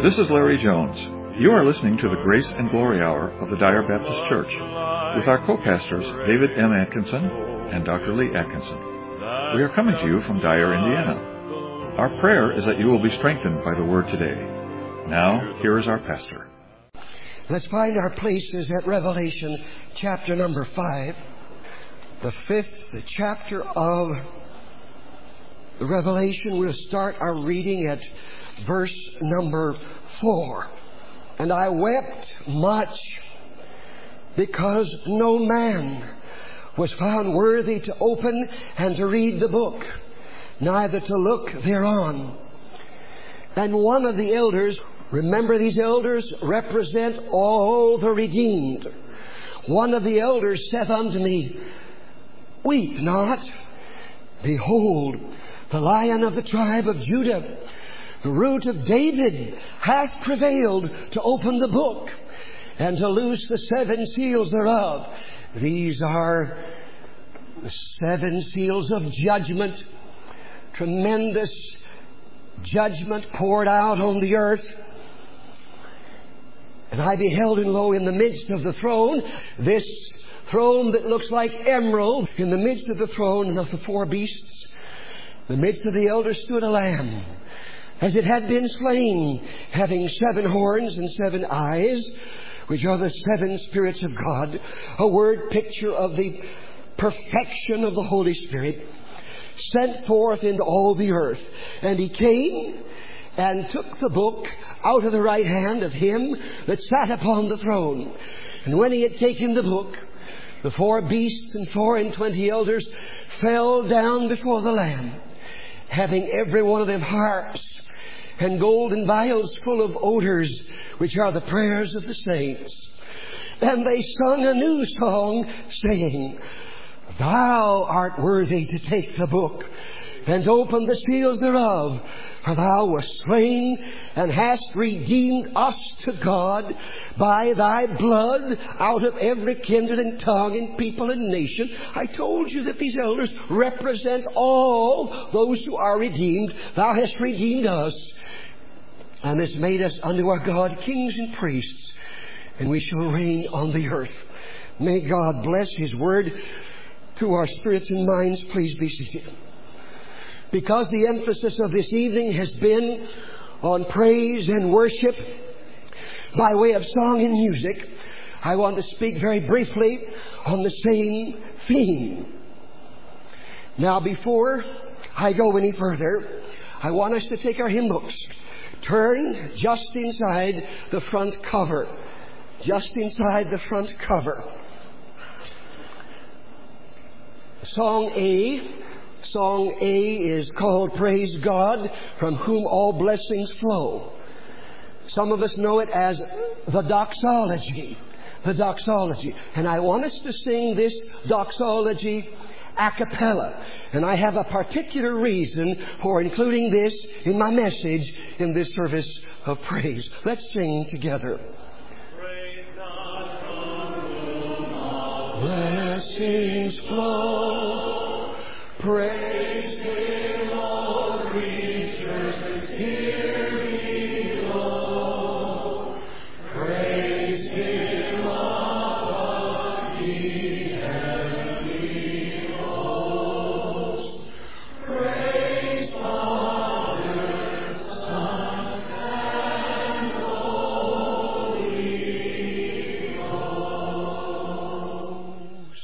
This is Larry Jones. You are listening to the Grace and Glory Hour of the Dyer Baptist Church with our co-pastors David M. Atkinson and Dr. Lee Atkinson. We are coming to you from Dyer, Indiana. Our prayer is that you will be strengthened by the Word today. Now, here is our pastor. Let's find our places at Revelation chapter number 5, the 5th chapter of the Revelation. We'll start our reading at verse number 4. And I wept much because no man was found worthy to open and to read the book, neither to look thereon. And one of the elders, remember these elders represent all the redeemed. One of the elders saith unto me, Weep not. Behold, the Lion of the tribe of Judah, the root of David, hath prevailed to open the book and to loose the 7 seals thereof. These are the 7 seals of judgment, tremendous judgment poured out on the earth. And I beheld, and lo, in the midst of the throne, this throne that looks like emerald, in the midst of the throne and of the 4 beasts, in the midst of the elders stood a lamb, as it had been slain, having 7 horns and 7 eyes, which are the 7 spirits of God, a word picture of the perfection of the Holy Spirit, sent forth into all the earth. And he came and took the book out of the right hand of him that sat upon the throne. And when he had taken the book, the 4 beasts and 24 elders fell down before the Lamb, having every one of them harps and golden vials full of odors, which are the prayers of the saints. And they sung a new song, saying, Thou art worthy to take the book and open the seals thereof. For thou wast slain and hast redeemed us to God by thy blood out of every kindred and tongue and people and nation. I told you that these elders represent all those who are redeemed. Thou hast redeemed us and hast made us unto our God kings and priests, and we shall reign on the earth. May God bless His word to our spirits and minds. Please be seated. Because the emphasis of this evening has been on praise and worship by way of song and music, I want to speak very briefly on the same theme. Now, before I go any further, I want us to take our hymn books. Turn just inside the front cover. Just inside the front cover. Song A is called Praise God, from whom all blessings flow. Some of us know it as the doxology. The doxology. And I want us to sing this doxology a cappella. And I have a particular reason for including this in my message in this service of praise. Let's sing together. Praise God, from whom all blessings flow. Praise Him, all creatures here below. Praise Him above ye heavenly hosts. Praise Father, Son, and Holy Ghost.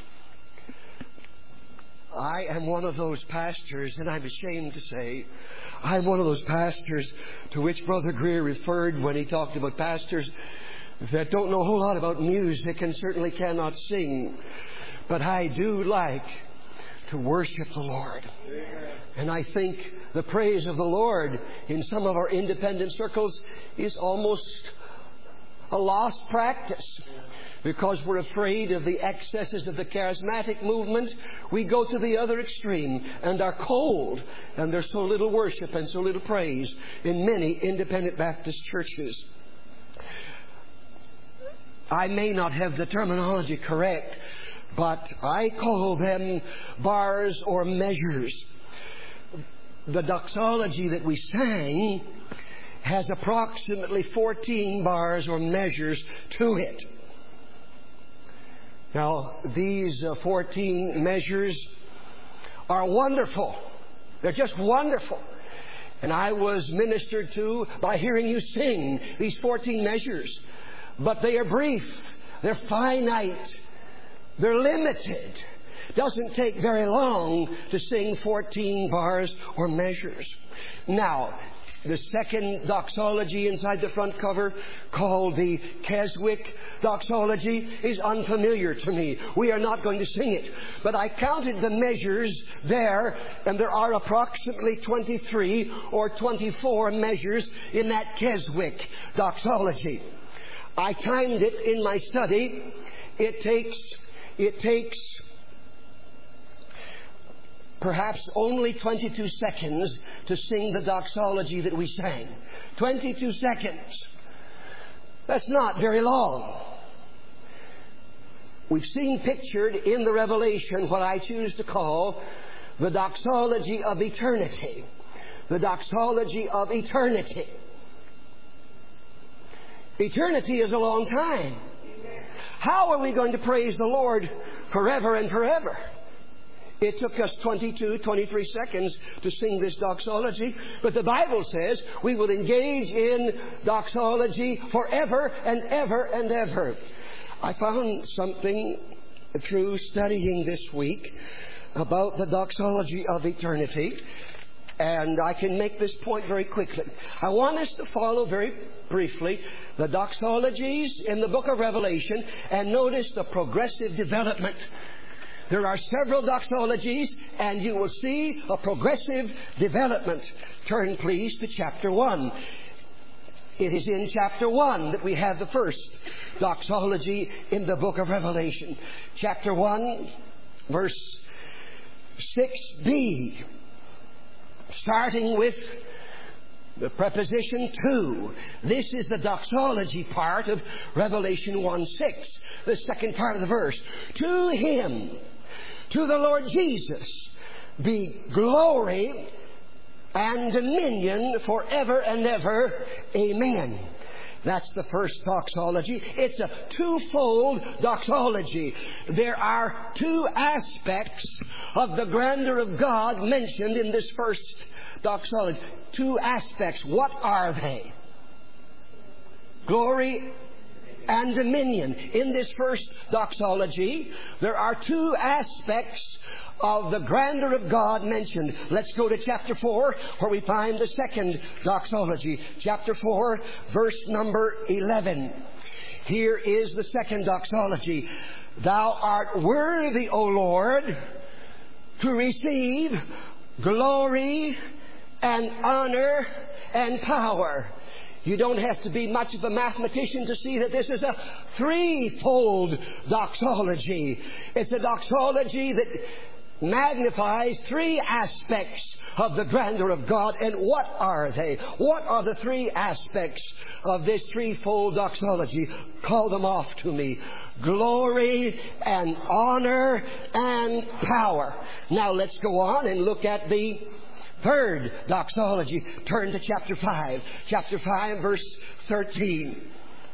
I am one of those pastors, and I'm ashamed to say, I'm one of those pastors to which Brother Greer referred when he talked about pastors that don't know a whole lot about music and certainly cannot sing. But I do like to worship the Lord. And I think the praise of the Lord in some of our independent circles is almost a lost practice. Because we're afraid of the excesses of the charismatic movement, we go to the other extreme and are cold. And there's so little worship and so little praise in many independent Baptist churches. I may not have the terminology correct, but I call them bars or measures. The doxology that we sang has approximately 14 bars or measures to it. Now, these 14 measures are wonderful. They're just wonderful. And I was ministered to by hearing you sing these 14 measures. But they are brief. They're finite. They're limited. It doesn't take very long to sing 14 bars or measures. Now, the second doxology inside the front cover, called the Keswick doxology, is unfamiliar to me. We are not going to sing it. But I counted the measures there, and there are approximately 23 or 24 measures in that Keswick doxology. I timed it in my study. It takes perhaps only 22 seconds to sing the doxology that we sang. 22 seconds. That's not very long. We've seen pictured in the Revelation what I choose to call the doxology of eternity. The doxology of eternity. Eternity is a long time. How are we going to praise the Lord forever and forever? It took us 22, 23 seconds to sing this doxology. But the Bible says we will engage in doxology forever and ever and ever. I found something through studying this week about the doxology of eternity. And I can make this point very quickly. I want us to follow very briefly the doxologies in the book of Revelation and notice the progressive development. There are several doxologies, and you will see a progressive development. Turn, please, to chapter 1. It is in chapter 1 that we have the first doxology in the book of Revelation. Chapter 1, verse 6b. Starting with the preposition to. This is the doxology part of Revelation 1:6. The second part of the verse. To Him, to the Lord Jesus, be glory and dominion forever and ever. Amen. That's the first doxology. It's a twofold doxology. There are two aspects of the grandeur of God mentioned in this first doxology. Two aspects. What are they? Glory and dominion. In this first doxology, there are two aspects of the grandeur of God mentioned. Let's go to chapter 4, where we find the second doxology. Chapter 4, verse number 11. Here is the second doxology. Thou art worthy, O Lord, to receive glory and honor and power. You don't have to be much of a mathematician to see that this is a threefold doxology. It's a doxology that magnifies three aspects of the grandeur of God. And what are they? What are the three aspects of this threefold doxology? Call them off to me. Glory and honor and power. Now let's go on and look at the third doxology. Turn to chapter 5. Chapter 5, verse 13.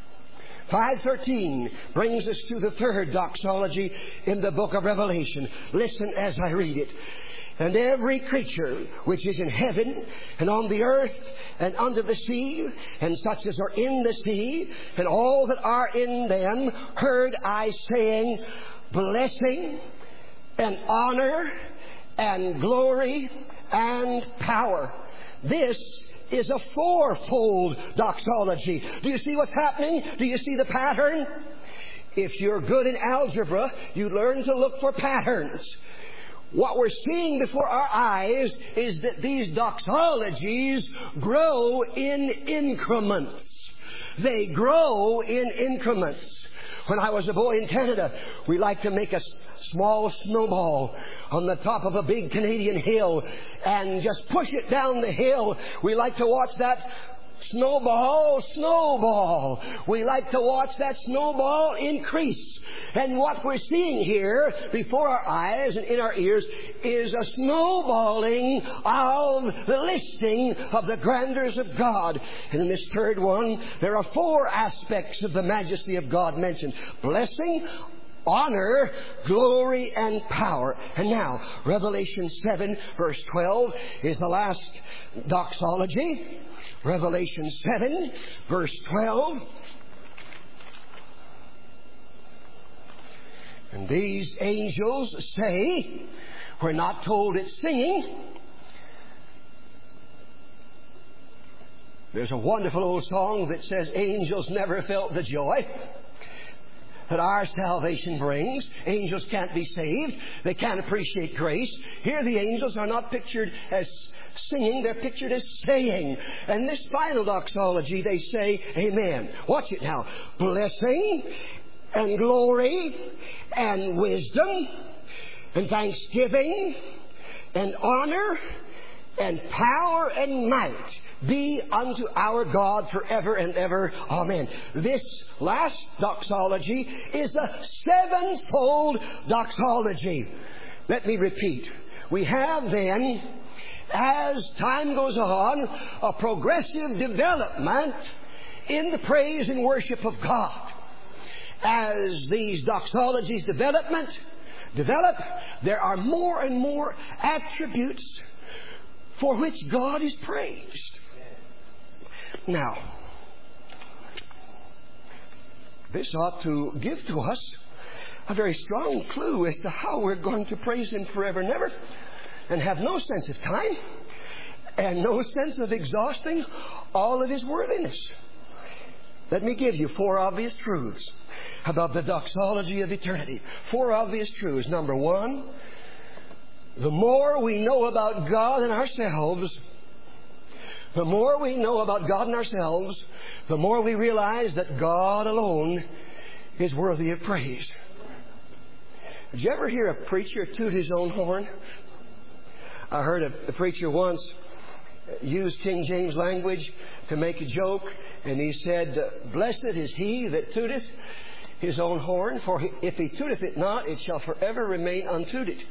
5:13 brings us to the third doxology in the book of Revelation. Listen as I read it. And every creature which is in heaven and on the earth and under the sea, and such as are in the sea, and all that are in them, heard I saying, blessing and honor and glory and power. This is a fourfold doxology. Do you see what's happening? Do you see the pattern? If you're good in algebra, you learn to look for patterns. What we're seeing before our eyes is that these doxologies grow in increments. They grow in increments. When I was a boy in Canada, we liked to make a small snowball on the top of a big Canadian hill and just push it down the hill. We like to watch that Snowball, snowball. We like to watch that snowball increase. And what we're seeing here before our eyes and in our ears is a snowballing of the listing of the grandeurs of God. And in this third one, there are 4 aspects of the majesty of God mentioned. Blessing, honor, glory, and power. And now, Revelation 7, verse 12 is the last doxology. Revelation 7, verse 12. And these angels say, we're not told it's singing. There's a wonderful old song that says, angels never felt the joy that our salvation brings. Angels can't be saved. They can't appreciate grace. Here the angels are not pictured as singing, they're pictured as saying. And this final doxology, they say, amen. Watch it now. Blessing and glory and wisdom and thanksgiving and honor and power and might be unto our God forever and ever. Amen. This last doxology is a 7-fold doxology. Let me repeat. We have then, as time goes on, a progressive development in the praise and worship of God. As these doxologies develop, there are more and more attributes for which God is praised. Now, this ought to give to us a very strong clue as to how we're going to praise Him forever and ever, and have no sense of time and no sense of exhausting all of His worthiness. Let me give you 4 obvious truths about the doxology of eternity. 4 obvious truths. Number 1, the more we know about God and ourselves, the more we know about God and ourselves, the more we realize that God alone is worthy of praise. Did you ever hear a preacher toot his own horn? I heard a preacher once use King James language to make a joke, and he said, blessed is he that tooteth his own horn, for if he tooteth it not, it shall forever remain untooted.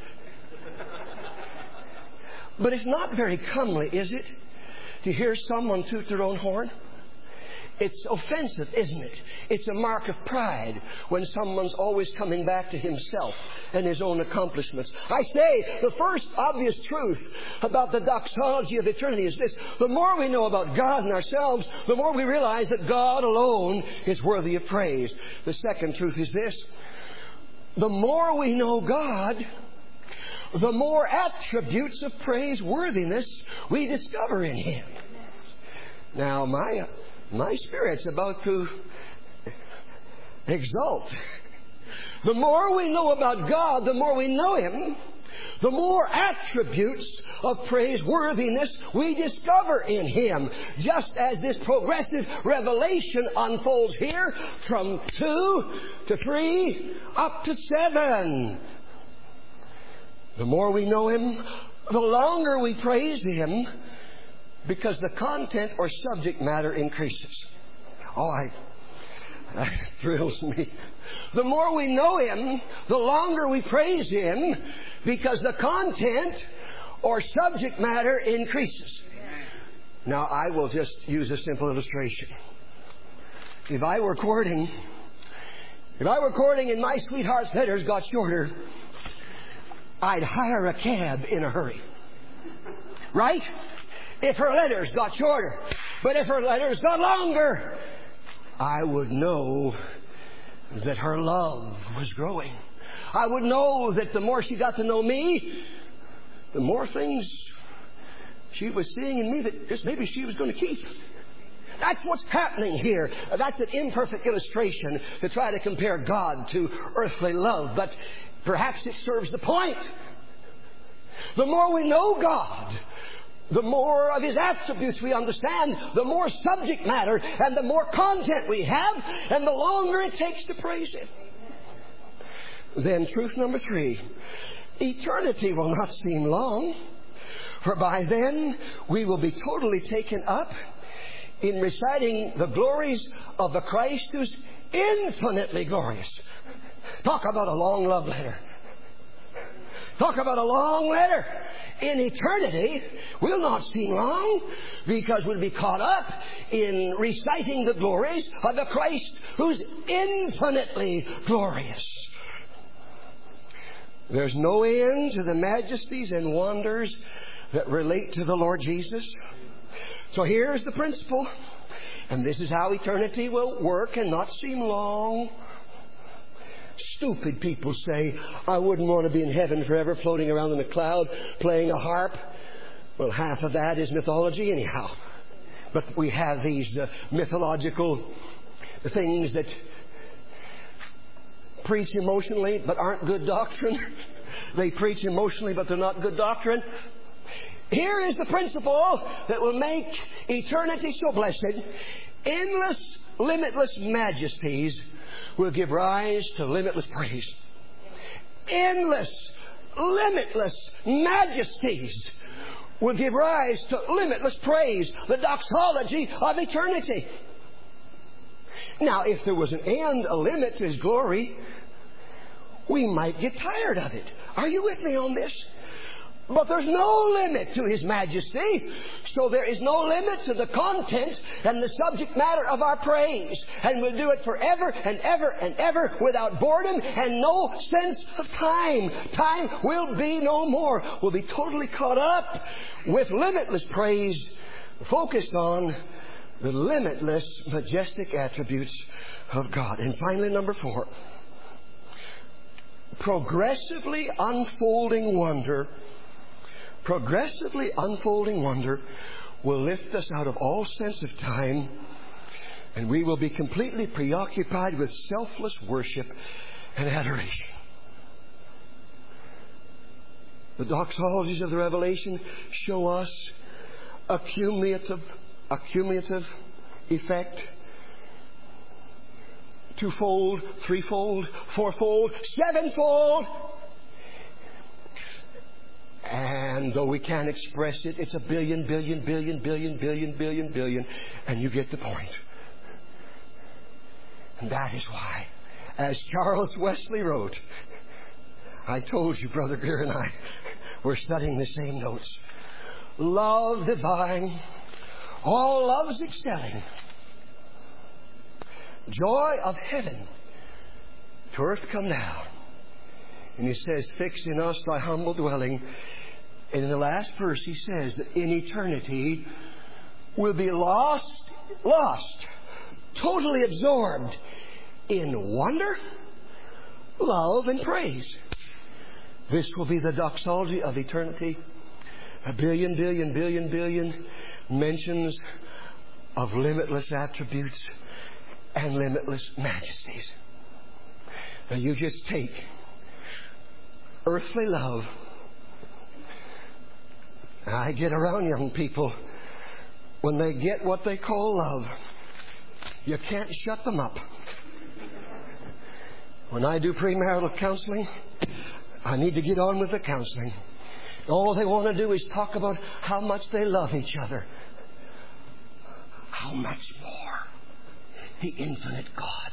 But it's not very comely, is it, to hear someone toot their own horn? It's offensive, isn't it? It's a mark of pride when someone's always coming back to himself and his own accomplishments. I say, the first obvious truth about the doxology of eternity is this. The more we know about God and ourselves, the more we realize that God alone is worthy of praise. The second truth is this. The more we know God, the more attributes of praiseworthiness we discover in Him. Now, my spirit's about to exult. The more we know about God, the more we know Him, the more attributes of praiseworthiness we discover in Him. Just as this progressive revelation unfolds here from 2 to 3 up to 7. The more we know Him, the longer we praise Him, because the content or subject matter increases. Oh, that thrills me. The more we know Him, the longer we praise Him, because the content or subject matter increases. Now, I will just use a simple illustration. If I were courting and my sweetheart's letters got shorter, I'd hire a cab in a hurry. Right? If her letters got shorter. But if her letters got longer, I would know that her love was growing. I would know that the more she got to know me, the more things she was seeing in me that just maybe she was going to keep. That's what's happening here. That's an imperfect illustration to try to compare God to earthly love. But perhaps it serves the point. The more we know God, the more of His attributes we understand, the more subject matter and the more content we have, and the longer it takes to praise Him. Then truth number 3. Eternity will not seem long, for by then we will be totally taken up in reciting the glories of the Christ who's infinitely glorious. Talk about a long love letter. Talk about a long letter. In eternity, we'll not seem long because we'll be caught up in reciting the glories of the Christ who's infinitely glorious. There's no end to the majesties and wonders that relate to the Lord Jesus. So here's the principle, and this is how eternity will work and not seem long. Stupid people say, I wouldn't want to be in heaven forever, floating around in a cloud, playing a harp. Well, half of that is mythology anyhow. But we have these mythological things that preach emotionally but aren't good doctrine. They preach emotionally but they're not good doctrine. Here is the principle that will make eternity so blessed. Endless, limitless majesties will give rise to limitless praise. Endless, limitless majesties will give rise to limitless praise. The doxology of eternity. Now, if there was an end, a limit to His glory, we might get tired of it. Are you with me on this? But there's no limit to His majesty. So there is no limit to the content and the subject matter of our praise. And we'll do it forever and ever and ever without boredom and no sense of time. Time will be no more. We'll be totally caught up with limitless praise, focused on the limitless, majestic attributes of God. And finally, number 4. Progressively unfolding wonder will lift us out of all sense of time, and we will be completely preoccupied with selfless worship and adoration. The doxologies of the Revelation show us a cumulative effect. 2-fold, 3-fold, 4-fold, 7-fold. And though we can't express it, it's a billion, and you get the point. And that is why, as Charles Wesley wrote, I told you, Brother Greer and I, we're studying the same notes. Love divine, all loves excelling, joy of heaven to earth come down. And he says, fix in us thy humble dwelling. And in the last verse he says that in eternity we'll be lost, totally absorbed in wonder, love, and praise. This will be the doxology of eternity. A billion mentions of limitless attributes and limitless majesties. Now you just take earthly love. I get around young people when they get what they call love. You can't shut them up. When I do premarital counseling, I need to get on with the counseling. All they want to do is talk about how much they love each other. How much more the infinite God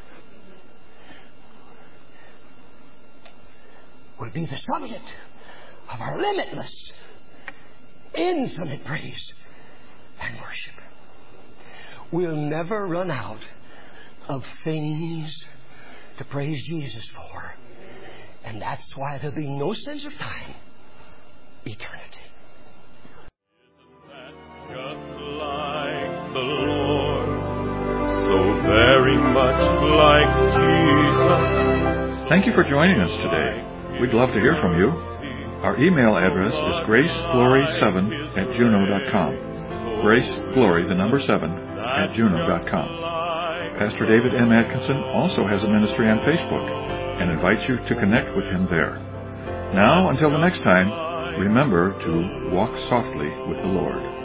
will be the subject of our limitless, infinite praise and worship. We'll never run out of things to praise Jesus for. And that's why there'll be no sense of time. Eternity. Just like the Lord, so very much like Jesus. Thank you for joining us today. We'd love to hear from you. Our email address is graceglory7@juno.com. Graceglory, the number 7, @juno.com. Pastor David M. Atkinson also has a ministry on Facebook and invites you to connect with him there. Now, until the next time, remember to walk softly with the Lord.